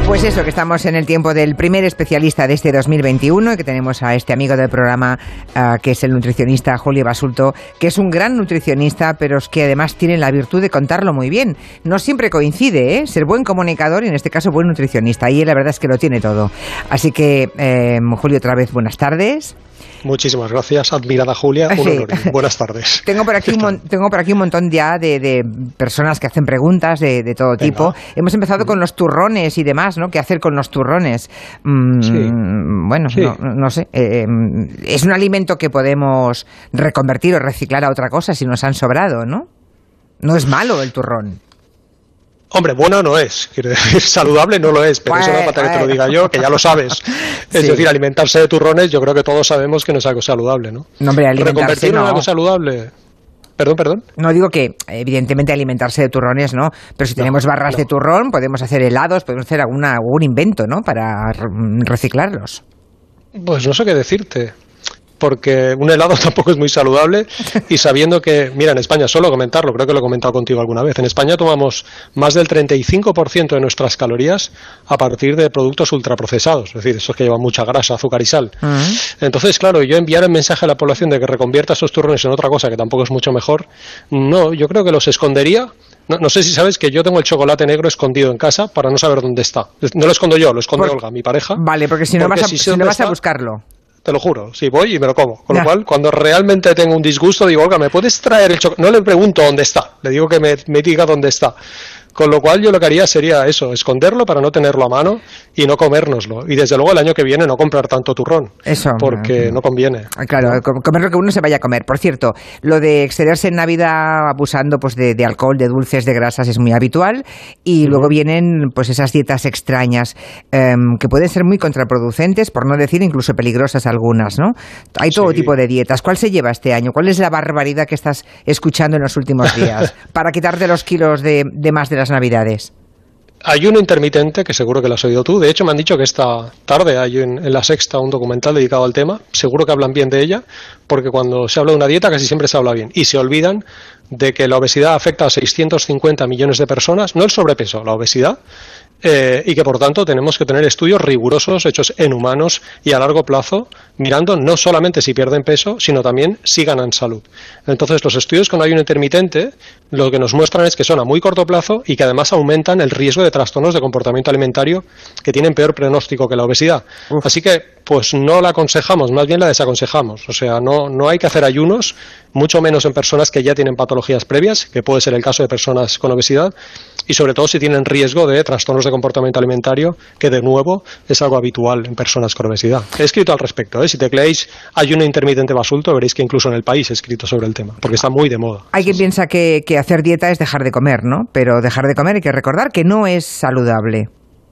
Pues eso, que estamos en el tiempo del primer especialista de este 2021 y que tenemos a este amigo del programa, que es el nutricionista Julio Basulto, que es un gran nutricionista, pero es que además tiene la virtud de contarlo muy bien. No siempre coincide, ser buen comunicador y en este caso buen nutricionista. Y él la verdad es que lo tiene todo. Así que, Julio, otra vez buenas tardes. Muchísimas gracias, admirada Julia. Un honor. Buenas tardes. Tengo por aquí un montón ya de personas que hacen preguntas de todo tipo. Hemos empezado con los turrones y demás, ¿no? ¿Qué hacer con los turrones? Bueno, sí. No sé. Es un alimento que podemos reconvertir o reciclar a otra cosa si nos han sobrado, ¿no? No es malo el turrón. Hombre, bueno no es, quiero decir, saludable no lo es, pero eso no falta que te lo diga yo, que ya lo sabes. Es decir, alimentarse de turrones, yo creo que todos sabemos que no es algo saludable, ¿no? No, hombre, alimentarse reconvertirlo en algo saludable. Perdón. No digo que, evidentemente, alimentarse de turrones, ¿no? Pero si tenemos barras de turrón, podemos hacer helados, podemos hacer algún invento, ¿no? Para reciclarlos. Pues no sé qué decirte. Porque un helado tampoco es muy saludable y sabiendo que, mira, en España, solo comentarlo, creo que lo he comentado contigo alguna vez, en España tomamos más del 35% de nuestras calorías a partir de productos ultraprocesados, es decir, esos que llevan mucha grasa, azúcar y sal. Entonces, claro, yo enviar el mensaje a la población de que reconvierta esos turrones en otra cosa que tampoco es mucho mejor, no, yo creo que los escondería. No sé si sabes que yo tengo el chocolate negro escondido en casa para no saber dónde está. No lo escondo yo, lo esconde Olga, mi pareja. Vale, porque si no vas a buscarlo. Te lo juro, si voy y me lo como. Con lo cual, cuando realmente tengo un disgusto, digo, Olga, ¿me puedes traer el chocolate? No le pregunto dónde está, le digo que me diga dónde está. Con lo cual yo lo que haría sería eso, esconderlo para no tenerlo a mano y no comérnoslo. Y desde luego el año que viene no comprar tanto turrón. Eso. Porque no conviene. Claro, comer lo que uno se vaya a comer. Por cierto, lo de excederse en Navidad abusando pues de alcohol, de dulces, de grasas es muy habitual. Y luego vienen pues esas dietas extrañas que pueden ser muy contraproducentes, por no decir incluso peligrosas algunas, ¿no? Hay todo tipo de dietas. ¿Cuál se lleva este año? ¿Cuál es la barbaridad que estás escuchando en los últimos días para quitarte los kilos de más de las Navidades? Ayuno intermitente, que seguro que lo has oído tú. De hecho, me han dicho que esta tarde hay en La Sexta un documental dedicado al tema. Seguro que hablan bien de ella, porque cuando se habla de una dieta casi siempre se habla bien. Y se olvidan de que la obesidad afecta a 650 millones de personas, no el sobrepeso, la obesidad. Y que por tanto tenemos que tener estudios rigurosos hechos en humanos y a largo plazo, mirando no solamente si pierden peso, sino también si ganan salud. Entonces los estudios con ayuno intermitente lo que nos muestran es que son a muy corto plazo y que además aumentan el riesgo de trastornos de comportamiento alimentario que tienen peor pronóstico que la obesidad. Así que pues no la aconsejamos, más bien la desaconsejamos. O sea, no hay que hacer ayunos, mucho menos en personas que ya tienen patologías previas, que puede ser el caso de personas con obesidad, y sobre todo si tienen riesgo de trastornos de comportamiento alimentario, que de nuevo es algo habitual en personas con obesidad. He escrito al respecto, si tecleáis ayuno intermitente Basulto, veréis que incluso en El País he escrito sobre el tema, porque está muy de moda. Hay quien piensa que hacer dieta es dejar de comer, ¿no? Pero dejar de comer hay que recordar que no es saludable.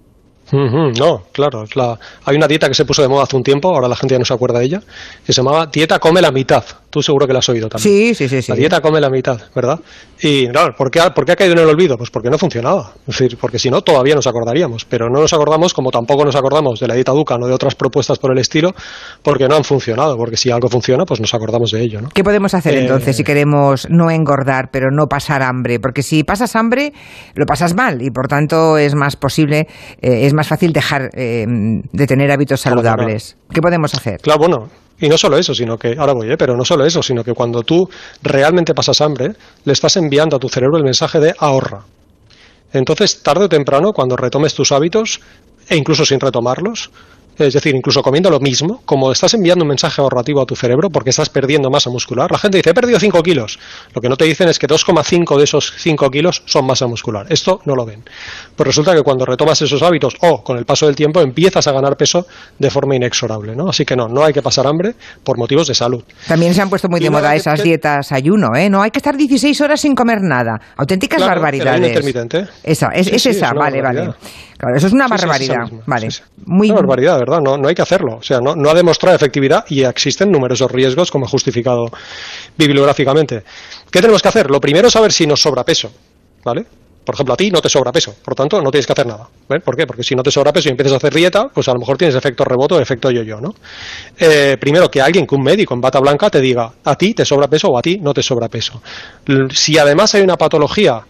No, claro. Hay una dieta que se puso de moda hace un tiempo, ahora la gente ya no se acuerda de ella, que se llamaba dieta come la mitad. Tú seguro que la has oído también. Sí. La dieta come la mitad, ¿verdad? Y claro, ¿por qué ha caído en el olvido? Pues porque no funcionaba. Es decir, porque si no, todavía nos acordaríamos. Pero no nos acordamos, como tampoco nos acordamos de la dieta Dukan o de otras propuestas por el estilo, porque no han funcionado. Porque si algo funciona, pues nos acordamos de ello, ¿no? ¿Qué podemos hacer entonces si queremos no engordar, pero no pasar hambre? Porque si pasas hambre, lo pasas mal y por tanto es más fácil dejar de tener hábitos saludables. ¿Qué podemos hacer? Claro, bueno, y no solo eso, sino que, ahora voy, pero no solo eso, sino que cuando tú realmente pasas hambre, le estás enviando a tu cerebro el mensaje de ahorra. Entonces, tarde o temprano, cuando retomes tus hábitos, e incluso sin retomarlos, es decir, incluso comiendo lo mismo, como estás enviando un mensaje ahorrativo a tu cerebro porque estás perdiendo masa muscular. La gente dice, he perdido 5 kilos. Lo que no te dicen es que 2,5 de esos 5 kilos son masa muscular. Esto no lo ven. Pues resulta que cuando retomas esos hábitos o con el paso del tiempo empiezas a ganar peso de forma inexorable, ¿no? Así que no hay que pasar hambre por motivos de salud. También se han puesto muy de moda esas dietas ayuno, ¿eh? No hay que estar 16 horas sin comer nada. Auténticas barbaridades. El ayuno intermitente. Esa, vale. Claro, eso es una barbaridad. Vale. Una barbaridad, ¿verdad? No hay que hacerlo. O sea, no ha demostrado efectividad y existen numerosos riesgos, como he justificado bibliográficamente. ¿Qué tenemos que hacer? Lo primero es saber si nos sobra peso, ¿vale? Por ejemplo, a ti no te sobra peso, por tanto no tienes que hacer nada. ¿Ves? ¿Por qué? Porque si no te sobra peso y empiezas a hacer dieta, pues a lo mejor tienes efecto rebote o efecto yo-yo, ¿no? Primero, que un médico en bata blanca te diga, a ti te sobra peso o a ti no te sobra peso. Si además hay una patología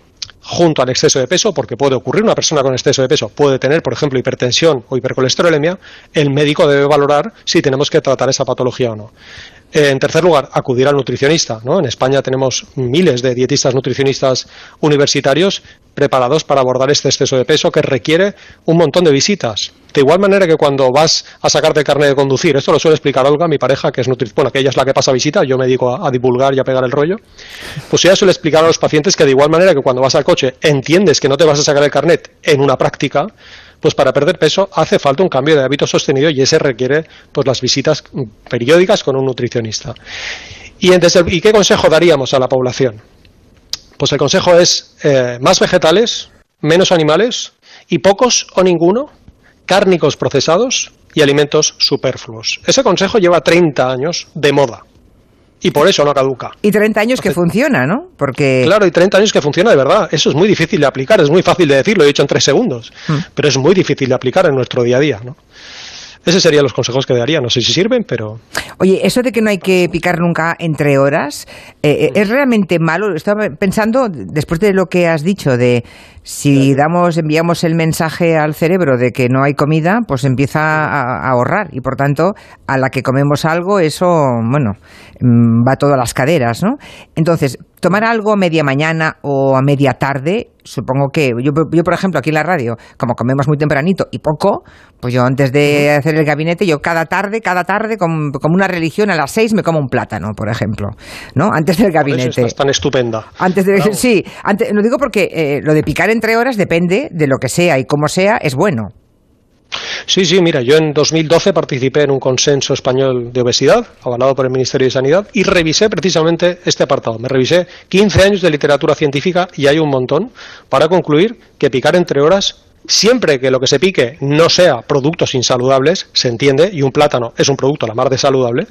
junto al exceso de peso, porque puede ocurrir, una persona con exceso de peso puede tener, por ejemplo, hipertensión o hipercolesterolemia, el médico debe valorar si tenemos que tratar esa patología o no. En tercer lugar, acudir al nutricionista, ¿no? En España tenemos miles de dietistas nutricionistas universitarios preparados para abordar este exceso de peso que requiere un montón de visitas. De igual manera que cuando vas a sacarte el carnet de conducir, esto lo suele explicar Olga, mi pareja, que es bueno, que ella es la que pasa visita, yo me dedico a divulgar y a pegar el rollo, pues ella suele explicar a los pacientes que de igual manera que cuando vas al coche entiendes que no te vas a sacar el carnet en una práctica, pues para perder peso hace falta un cambio de hábito sostenido y ese requiere pues las visitas periódicas con un nutricionista. ¿Y qué consejo daríamos a la población? Pues el consejo es más vegetales, menos animales y pocos o ninguno cárnicos procesados y alimentos superfluos. Ese consejo lleva 30 años de moda. Y por eso no caduca. Y 30 años que funciona, ¿no? Porque... Claro, y 30 años que funciona de verdad. Eso es muy difícil de aplicar, es muy fácil de decir, lo he dicho en 3 segundos, pero es muy difícil de aplicar en nuestro día a día, ¿no? Esos serían los consejos que daría. No sé si sirven, pero... Oye, eso de que no hay que picar nunca entre horas, ¿es realmente malo? Estaba pensando, después de lo que has dicho, de si enviamos el mensaje al cerebro de que no hay comida, pues empieza a ahorrar. Y por tanto, a la que comemos algo, eso, bueno, va todo a las caderas, ¿no? Entonces, tomar algo a media mañana o a media tarde, supongo que yo, por ejemplo, aquí en la radio, como comemos muy tempranito y poco, pues yo antes de hacer el gabinete, yo cada tarde, como una religión, a las 6 me como un plátano, por ejemplo, ¿no? Antes del gabinete. Por eso estás tan estupenda. Sí, lo digo porque lo de picar entre horas depende de lo que sea y cómo sea, es bueno. Sí, mira, yo en 2012 participé en un consenso español de obesidad, avalado por el Ministerio de Sanidad, y revisé precisamente este apartado. Me revisé 15 años de literatura científica, y hay un montón, para concluir que picar entre horas, siempre que lo que se pique no sea productos insaludables, se entiende, y un plátano es un producto a la mar de saludable,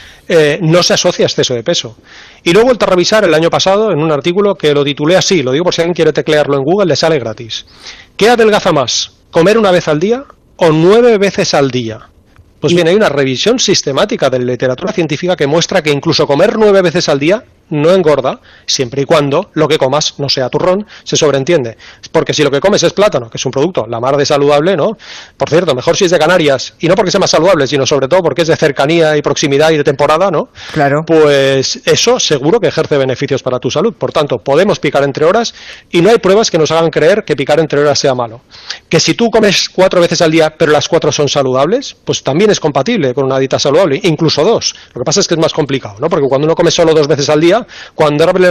no se asocia a exceso de peso. Y luego he vuelto a revisar el año pasado en un artículo que lo titulé así, lo digo por si alguien quiere teclearlo en Google, le sale gratis. ¿Qué adelgaza más? ¿Comer una vez al día o 9 veces al día? Pues bien, hay una revisión sistemática de la literatura científica que muestra que incluso comer 9 veces al día no engorda, siempre y cuando lo que comas no sea turrón, se sobreentiende. Porque si lo que comes es plátano, que es un producto la mar de saludable, ¿no? Por cierto, mejor si es de Canarias, y no porque sea más saludable, sino sobre todo porque es de cercanía y proximidad y de temporada, ¿no? Claro. Pues eso seguro que ejerce beneficios para tu salud. Por tanto, podemos picar entre horas y no hay pruebas que nos hagan creer que picar entre horas sea malo. Que si tú comes 4 veces al día, pero las 4 son saludables, pues también es compatible con una dieta saludable, incluso 2. Lo que pasa es que es más complicado, ¿no? Porque cuando uno come solo 2 veces al día, cuando abres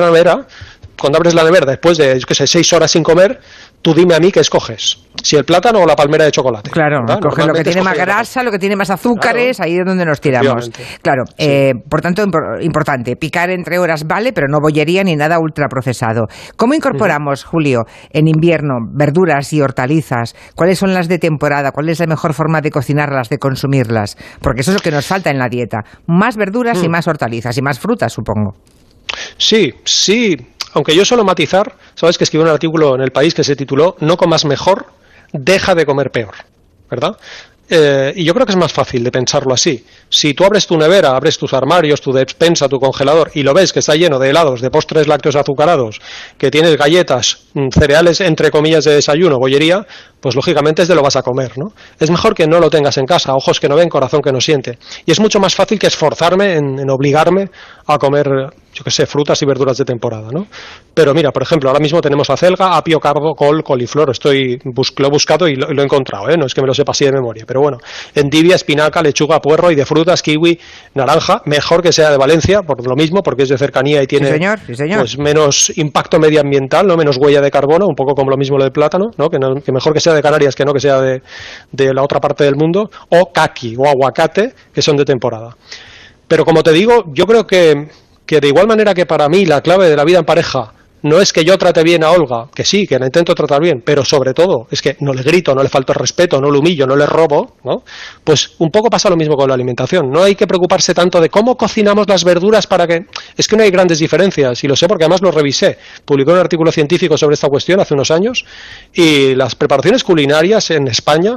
la nevera después de, 6 horas sin comer, tú dime a mí qué escoges, si el plátano o la palmera de chocolate. Claro, coges lo que tiene más grasa, lo que tiene más azúcares, claro, ahí es donde nos tiramos. Claro, sí. Por tanto, importante, picar entre horas vale, pero no bollería ni nada ultraprocesado. ¿Cómo incorporamos, Julio, en invierno, verduras y hortalizas? ¿Cuáles son las de temporada? ¿Cuál es la mejor forma de cocinarlas, de consumirlas? Porque eso es lo que nos falta en la dieta. Más verduras y más hortalizas y más frutas, supongo. Sí. Aunque yo suelo matizar, sabes que escribí un artículo en El País que se tituló "No comas mejor, deja de comer peor", ¿verdad? Y yo creo que es más fácil de pensarlo así. Si tú abres tu nevera, abres tus armarios, tu despensa, tu congelador y lo ves que está lleno de helados, de postres lácteos azucarados, que tienes galletas, cereales entre comillas de desayuno, bollería, pues lógicamente es de lo vas a comer, ¿no? Es mejor que no lo tengas en casa, ojos que no ven, corazón que no siente. Y es mucho más fácil que esforzarme en obligarme a comer, yo qué sé, frutas y verduras de temporada, ¿no? Pero mira, por ejemplo, ahora mismo tenemos acelga, apio, cardo, col, coliflor. Lo he buscado y lo he encontrado, ¿eh? No es que me lo sepa así de memoria, pero bueno, endivia, espinaca, lechuga, puerro, y de frutas, kiwi, naranja, mejor que sea de Valencia, por lo mismo, porque es de cercanía y tiene sí, señor. Pues menos impacto medioambiental, no, menos huella de carbono, un poco como lo mismo lo del plátano, ¿no? Que mejor que sea de Canarias que sea de la otra parte del mundo, o caqui o aguacate, que son de temporada. Pero como te digo, yo creo que de igual manera que para mí la clave de la vida en pareja no es que yo trate bien a Olga, que sí, que la intento tratar bien, pero sobre todo es que no le grito, no le falto el respeto, no le humillo, no le robo, ¿no? Pues un poco pasa lo mismo con la alimentación. No hay que preocuparse tanto de cómo cocinamos las verduras para que... Es que no hay grandes diferencias, y lo sé porque además lo revisé. Publicé un artículo científico sobre esta cuestión hace unos años, y las preparaciones culinarias en España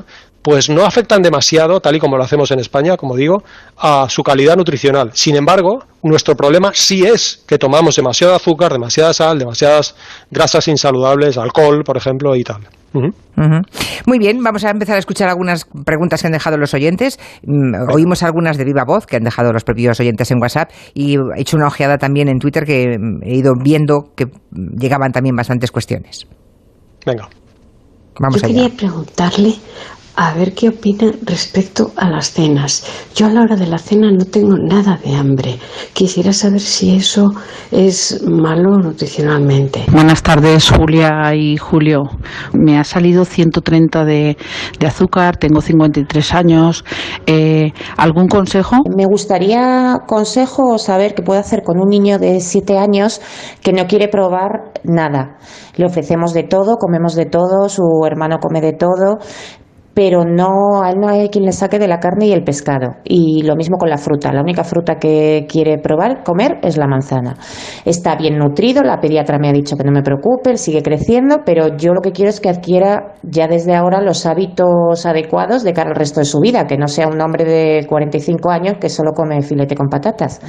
pues no afectan demasiado, tal y como lo hacemos en España, como digo, a su calidad nutricional. Sin embargo, nuestro problema sí es que tomamos demasiado azúcar, demasiada sal, demasiadas grasas insaludables, alcohol, por ejemplo, y tal. Muy bien, vamos a empezar a escuchar algunas preguntas que han dejado los oyentes. Oímos algunas de viva voz que han dejado los propios oyentes en WhatsApp y he hecho una ojeada también en Twitter que he ido viendo que llegaban también bastantes cuestiones. Venga. Vamos allá. Yo quería preguntarle a ver qué opina respecto a las cenas. Yo a la hora de la cena no tengo nada de hambre. Quisiera saber si eso es malo nutricionalmente. Buenas tardes, Julia y Julio. Me ha salido 130 de azúcar, tengo 53 años. ¿Algún consejo? Me gustaría consejo o saber qué puedo hacer con un niño de 7 años que no quiere probar nada. Le ofrecemos de todo, comemos de todo, su hermano come de todo, pero a él no hay quien le saque de la carne y el pescado. Y lo mismo con la fruta. La única fruta que quiere comer es la manzana. Está bien nutrido, la pediatra me ha dicho que no me preocupe, él sigue creciendo, pero yo lo que quiero es que adquiera ya desde ahora los hábitos adecuados de cara al resto de su vida, que no sea un hombre de 45 años que solo come filete con patatas.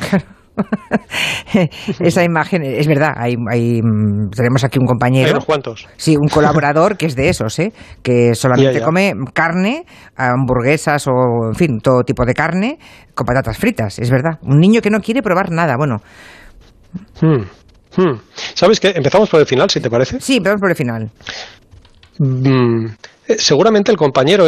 Esa imagen es verdad. Tenemos aquí un compañero. Hay unos cuantos. Sí, un colaborador que es de esos, que solamente come carne, hamburguesas o, en fin, todo tipo de carne con patatas fritas. Es verdad. Un niño que no quiere probar nada. Bueno. ¿Sabes qué? Empezamos por el final, si te parece. Sí, empezamos por el final. Seguramente el compañero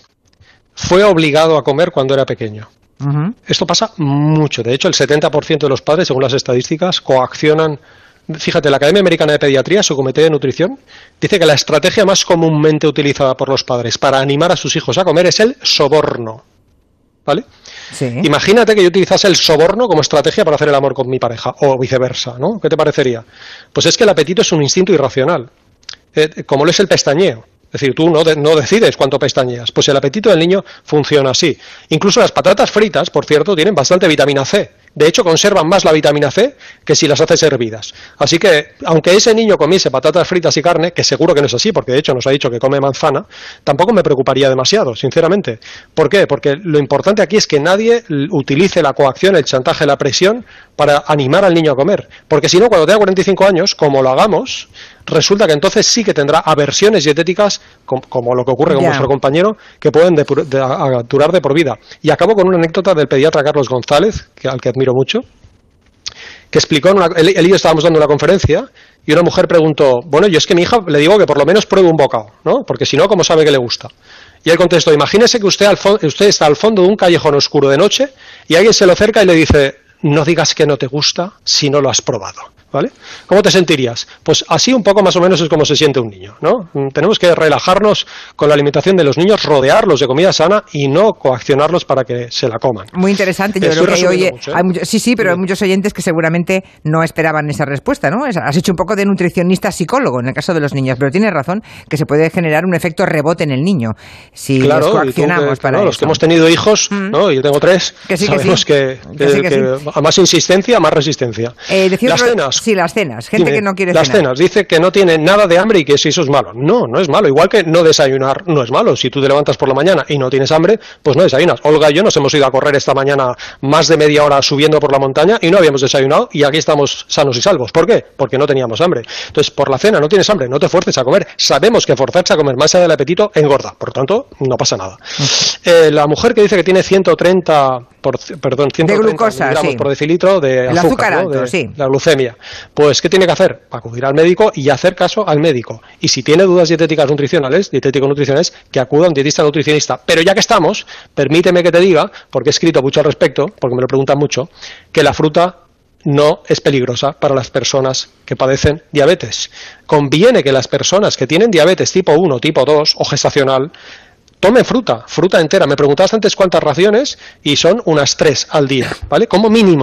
fue obligado a comer cuando era pequeño. Esto pasa mucho. De hecho, el 70% de los padres, según las estadísticas, coaccionan. Fíjate, la Academia Americana de Pediatría, su comité de nutrición, dice que la estrategia más comúnmente utilizada por los padres para animar a sus hijos a comer es el soborno. ¿Vale? Sí. Imagínate que yo utilizase el soborno como estrategia para hacer el amor con mi pareja, o viceversa, ¿no? ¿Qué te parecería? Pues es que el apetito es un instinto irracional, como lo es el pestañeo. Es decir, tú no decides cuánto pestañeas. Pues el apetito del niño funciona así. Incluso las patatas fritas, por cierto, tienen bastante vitamina C. De hecho, conservan más la vitamina C que si las haces hervidas. Así que, aunque ese niño comiese patatas fritas y carne, que seguro que no es así, porque de hecho nos ha dicho que come manzana, tampoco me preocuparía demasiado, sinceramente. ¿Por qué? Porque lo importante aquí es que nadie utilice la coacción, el chantaje, la presión para animar al niño a comer. Porque si no, cuando tenga 45 años, como lo hagamos, resulta que entonces sí que tendrá aversiones dietéticas, como lo que ocurre con vuestro compañero, que pueden durar de por vida. Y acabo con una anécdota del pediatra Carlos González, al que admiro mucho, que explicó, él y yo estábamos dando una conferencia, y una mujer preguntó, bueno, yo es que a mi hija le digo que por lo menos pruebe un bocado, ¿no? Porque si no, ¿cómo sabe que le gusta? Y él contestó, imagínese que usted está al fondo de un callejón oscuro de noche, y alguien se lo acerca y le dice, no digas que no te gusta si no lo has probado. ¿Vale? ¿Cómo te sentirías? Pues así un poco más o menos es como se siente un niño, ¿no? Tenemos que relajarnos con la alimentación de los niños, rodearlos de comida sana y no coaccionarlos para que se la coman. Muy interesante. Yo creo que pero hay muchos oyentes que seguramente no esperaban esa respuesta, ¿no? Has hecho un poco de nutricionista psicólogo en el caso de los niños, pero tienes razón que se puede generar un efecto rebote en el niño si los coaccionamos para los que hemos tenido hijos, ¿no? Yo tengo 3, sabemos que a más insistencia, más resistencia. Las cenas. Sí, las cenas. Gente que no quiere cenar. Las cenas. Dice que no tiene nada de hambre y que si eso es malo. No, no es malo. Igual que no desayunar no es malo. Si tú te levantas por la mañana y no tienes hambre, pues no desayunas. Olga y yo nos hemos ido a correr esta mañana más de media hora subiendo por la montaña y no habíamos desayunado y aquí estamos sanos y salvos. ¿Por qué? Porque no teníamos hambre. Entonces, por la cena no tienes hambre, no te fuerces a comer. Sabemos que forzarse a comer más allá del apetito engorda. Por tanto, no pasa nada. La mujer que dice que tiene 130 de glucosa, miligramos por decilitro de azúcar, alto, ¿no? sí. La glucemia. Pues, ¿qué tiene que hacer? Acudir al médico y hacer caso al médico. Y si tiene dudas dietético-nutricionales, que acuda a un dietista nutricionista. Pero ya que estamos, permíteme que te diga, porque he escrito mucho al respecto, porque me lo preguntan mucho, que la fruta no es peligrosa para las personas que padecen diabetes. Conviene que las personas que tienen diabetes tipo 1, tipo 2 o gestacional tomen fruta entera. Me preguntabas antes cuántas raciones y son unas 3 al día, ¿vale? Como mínimo.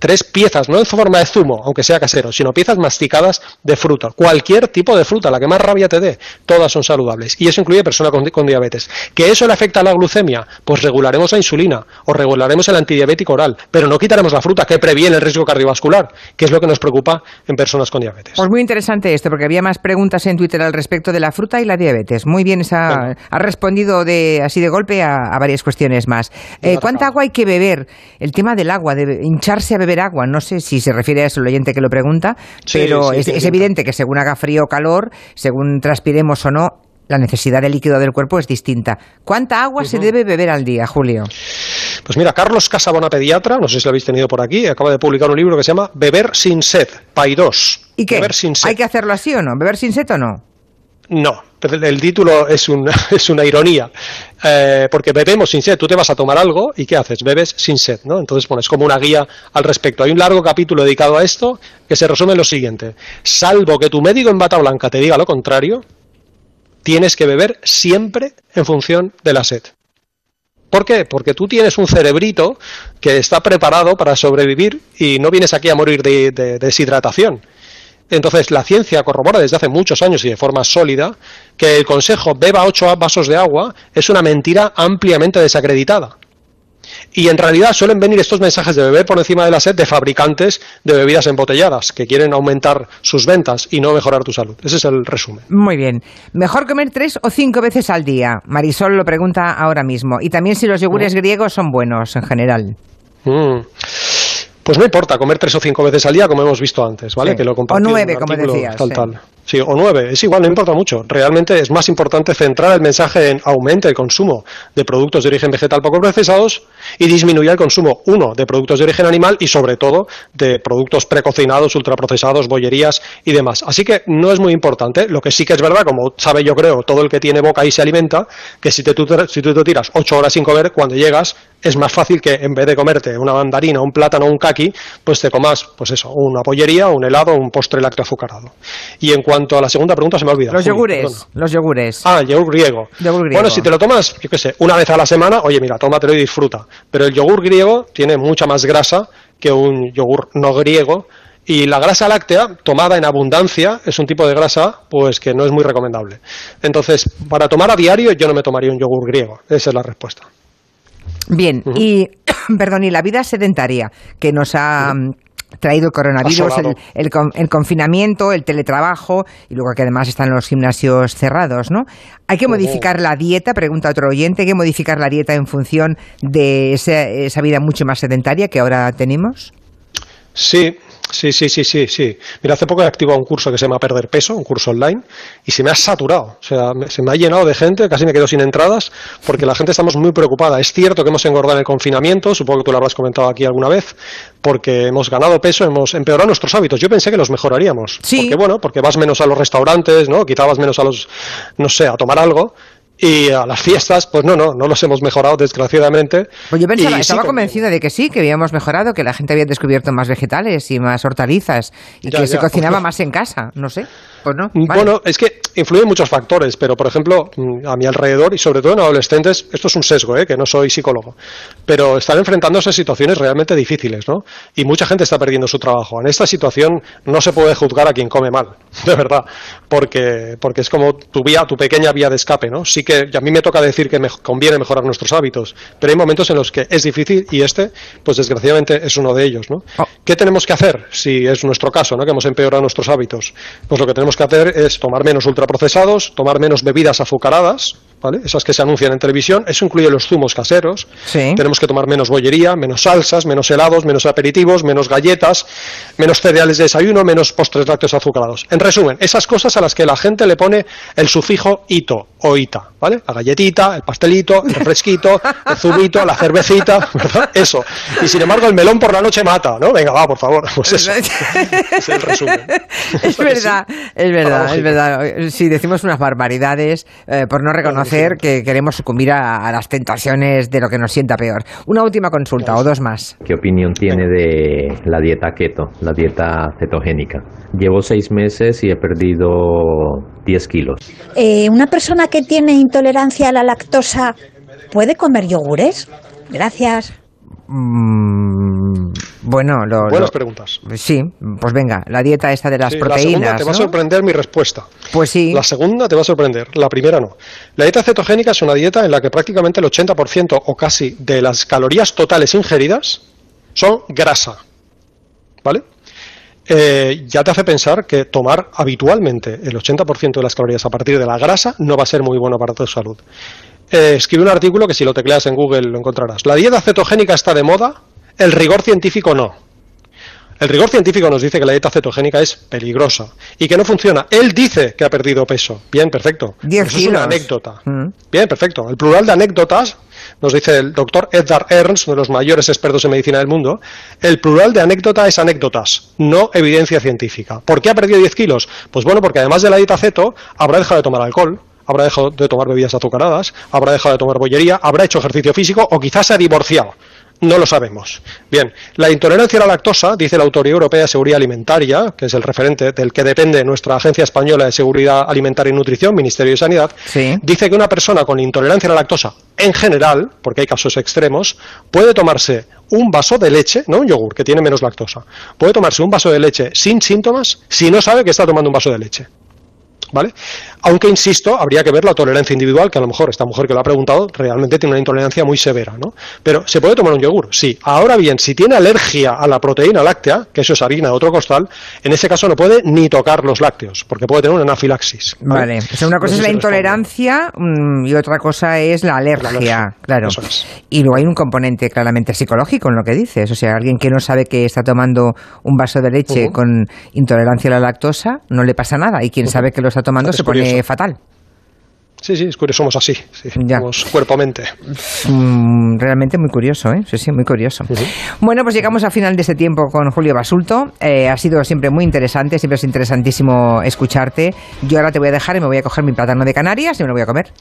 3 piezas, no en forma de zumo, aunque sea casero, sino piezas masticadas de fruta. Cualquier tipo de fruta, la que más rabia te dé, todas son saludables. Y eso incluye personas con diabetes. ¿Que eso le afecta a la glucemia? Pues regularemos la insulina o regularemos el antidiabético oral, pero no quitaremos la fruta, que previene el riesgo cardiovascular, que es lo que nos preocupa en personas con diabetes. Pues muy interesante esto, porque había más preguntas en Twitter al respecto de la fruta y la diabetes. Muy bien, ha respondido así de golpe a varias cuestiones más. ¿Cuánta agua hay que beber? El tema del agua, de hincharse a beber agua, no sé si se refiere a eso el oyente que lo pregunta, pero es evidente que según haga frío o calor, según transpiremos o no, la necesidad de líquido del cuerpo es distinta. ¿Cuánta agua se debe beber al día, Julio? Pues mira, Carlos Casabona, pediatra, no sé si lo habéis tenido por aquí, acaba de publicar un libro que se llama Beber sin sed, PAI2. ¿Y qué? Beber sin sed. ¿Hay que hacerlo así o no? ¿Beber sin sed o no? No, el título es una ironía, porque bebemos sin sed. Tú te vas a tomar algo y ¿qué haces? Bebes sin sed, ¿no? Entonces pones como una guía al respecto. Hay un largo capítulo dedicado a esto que se resume en lo siguiente: salvo que tu médico en bata blanca te diga lo contrario, tienes que beber siempre en función de la sed. ¿Por qué? Porque tú tienes un cerebrito que está preparado para sobrevivir y no vienes aquí a morir de deshidratación. Entonces, la ciencia corrobora desde hace muchos años y de forma sólida que el consejo beba 8 vasos de agua es una mentira ampliamente desacreditada. Y en realidad suelen venir estos mensajes de beber por encima de la sed de fabricantes de bebidas embotelladas que quieren aumentar sus ventas y no mejorar tu salud. Ese es el resumen. Muy bien. ¿Mejor comer 3 o 5 veces al día? Marisol lo pregunta ahora mismo. Y también si los yogures griegos son buenos en general. Pues no importa comer 3 o 5 veces al día, como hemos visto antes, ¿vale? Sí. Que lo O 9, como decías. Tal. Sí, o 9, es igual, no importa mucho. Realmente es más importante centrar el mensaje en aumente el consumo de productos de origen vegetal poco procesados y disminuya el consumo, de productos de origen animal y sobre todo de productos precocinados, ultraprocesados, bollerías y demás. Así que no es muy importante. Lo que sí que es verdad, como sabe yo creo todo el que tiene boca y se alimenta, que si tú te tiras 8 horas sin comer, cuando llegas es más fácil que en vez de comerte una mandarina, un plátano o un caqui, pues te comas, pues eso, una bollería, un helado o un postre lácteo azucarado. Y en cuanto a la segunda pregunta se me ha olvidado. Los yogures. Ah, el yogur griego. Bueno, si te lo tomas, yo qué sé, una vez a la semana, oye, mira, tómatelo y disfruta. Pero el yogur griego tiene mucha más grasa que un yogur no griego. Y la grasa láctea, tomada en abundancia, es un tipo de grasa pues que no es muy recomendable. Entonces, para tomar a diario, yo no me tomaría un yogur griego. Esa es la respuesta. Bien, y la vida sedentaria que nos ha traído el coronavirus, el confinamiento, el teletrabajo y luego que además están los gimnasios cerrados, ¿no? ¿Hay que modificar la dieta? Pregunta otro oyente. ¿Hay que modificar la dieta en función de esa vida mucho más sedentaria que ahora tenemos? Sí. Mira, hace poco he activado un curso que se llama Perder Peso, un curso online, y se me ha saturado, o sea, se me ha llenado de gente, casi me quedo sin entradas, porque la gente estamos muy preocupada. Es cierto que hemos engordado en el confinamiento, supongo que tú lo habrás comentado aquí alguna vez, porque hemos ganado peso, hemos empeorado nuestros hábitos. Yo pensé que los mejoraríamos, sí. Porque vas menos a los restaurantes, ¿no? Quitabas menos a tomar algo. Y a las fiestas, pues no los hemos mejorado, desgraciadamente. Pues yo estaba convencido de que sí, que habíamos mejorado, que la gente había descubierto más vegetales y más hortalizas y que se cocinaba más en casa, no sé. Pues no, vale. Bueno, es que influyen muchos factores, pero por ejemplo, a mi alrededor y sobre todo en adolescentes, esto es un sesgo, que no soy psicólogo, pero están enfrentándose a situaciones realmente difíciles, ¿no? Y mucha gente está perdiendo su trabajo. En esta situación no se puede juzgar a quien come mal, de verdad, porque es como tu pequeña vía de escape, ¿no? Sí que a mí me toca decir que me conviene mejorar nuestros hábitos, pero hay momentos en los que es difícil y pues desgraciadamente es uno de ellos, ¿no? ¿Qué tenemos que hacer si es nuestro caso, ¿no? Que hemos empeorado nuestros hábitos? Pues lo que tenemos que hacer es tomar menos ultraprocesados, tomar menos bebidas azucaradas, ¿vale? Esas que se anuncian en televisión. Eso incluye los zumos caseros. Sí. Tenemos que tomar menos bollería, menos salsas, menos helados, menos aperitivos, menos galletas, menos cereales de desayuno, menos postres lácteos azucarados. En resumen, esas cosas a las que la gente le pone el sufijo ito o ita, ¿vale? La galletita, el pastelito, el refresquito, el zumito, la cervecita, ¿verdad? Eso. Y sin embargo el melón por la noche mata, ¿no? Venga, va, por favor. Pues eso. Es el resumen. Es verdad. Si decimos unas barbaridades por no reconocer que queremos sucumbir a las tentaciones de lo que nos sienta peor. Una última consulta o dos más. ¿Qué opinión tiene de la dieta keto, la dieta cetogénica? Llevo 6 meses y he perdido 10 kilos. ¿Una persona que tiene intolerancia a la lactosa puede comer yogures? Gracias. Bueno, buenas preguntas. Sí, pues venga, la dieta esta de las proteínas. La segunda te va a sorprender mi respuesta. Pues sí. La segunda te va a sorprender, la primera no. La dieta cetogénica es una dieta en la que prácticamente el 80% o casi de las calorías totales ingeridas son grasa, ¿vale? Ya te hace pensar que tomar habitualmente el 80% de las calorías a partir de la grasa no va a ser muy bueno para tu salud. Escribí un artículo que si lo tecleas en Google lo encontrarás. La dieta cetogénica está de moda, el rigor científico no. El rigor científico nos dice que la dieta cetogénica es peligrosa y que no funciona. Él dice que ha perdido peso. Bien, perfecto. 10 Eso kilos. es una anécdota. Bien, perfecto. El plural de anécdotas, nos dice el doctor Edgar Ernst, uno de los mayores expertos en medicina del mundo, el plural de anécdota es anécdotas, no evidencia científica. ¿Por qué ha perdido 10 kilos? Pues bueno, porque además de la dieta ceto, habrá dejado de tomar alcohol, habrá dejado de tomar bebidas azucaradas, habrá dejado de tomar bollería, habrá hecho ejercicio físico o quizás se ha divorciado. No lo sabemos. Bien, la intolerancia a la lactosa, dice la Autoridad Europea de Seguridad Alimentaria, que es el referente del que depende nuestra Agencia Española de Seguridad Alimentaria y Nutrición, Ministerio de Sanidad, sí, dice que una persona con intolerancia a la lactosa, en general, porque hay casos extremos, puede tomarse un vaso de leche, no un yogur, que tiene menos lactosa, puede tomarse un vaso de leche sin síntomas si no sabe que está tomando un vaso de leche. ¿Vale? Aunque, insisto, habría que ver la tolerancia individual, que a lo mejor esta mujer que lo ha preguntado realmente tiene una intolerancia muy severa, ¿no? Pero, ¿se puede tomar un yogur? Sí. Ahora bien, si tiene alergia a la proteína láctea, que eso es harina de otro costal, en ese caso no puede ni tocar los lácteos, porque puede tener una anafilaxis. Vale. O sea, una cosa es la intolerancia y otra cosa es la alergia. Claro. Eso es. Y luego hay un componente claramente psicológico en lo que dices. O sea, alguien que no sabe que está tomando un vaso de leche con intolerancia a la lactosa, no le pasa nada. Y quien sabe que lo está tomando se pone fatal. Sí, es curioso, somos así, sí, somos cuerpo-mente. Realmente muy curioso, ¿eh? Sí, muy curioso. Bueno, pues llegamos al final de este tiempo con Julio Basulto. Ha sido siempre muy interesante, siempre es interesantísimo escucharte. Yo ahora te voy a dejar y me voy a coger mi plátano de Canarias y me lo voy a comer.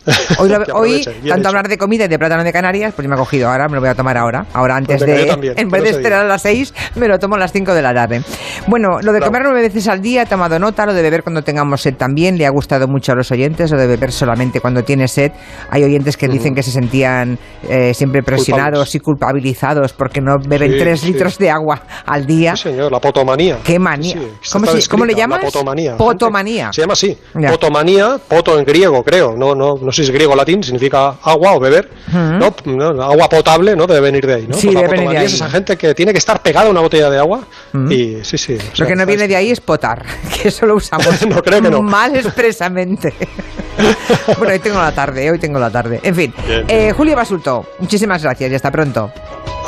Hoy tanto hablar de comida y de plátano de Canarias, pues me ha cogido ahora, me lo voy a tomar ahora. Ahora antes en vez de esperar a las 6, me lo tomo a las 5 de la tarde. Bueno, lo de comer 9 veces al día, he tomado nota, lo de beber cuando tengamos sed también, le ha gustado mucho a los oyentes, lo de beber solamente cuando tienes sed. Hay oyentes que dicen que se sentían siempre presionados y culpabilizados porque no beben 3 litros de agua al día. Sí, señor, la potomanía. ¿Qué manía? ¿Cómo le llamas? La potomanía. Potomanía. Se llama así. Ya. Potomanía, poto en griego, creo. No sé si es griego o latín, significa agua o beber. No, agua potable, ¿no? Debe venir de ahí, ¿no? Sí, pues la debe venir de ahí. Es esa gente que tiene que estar pegada a una botella de agua. Y sí. Lo que no viene de ahí es potar, que eso lo usamos no, creo que no. mal expresamente. Bueno, hoy tengo la tarde. En fin, Julio Basulto, muchísimas gracias y hasta pronto.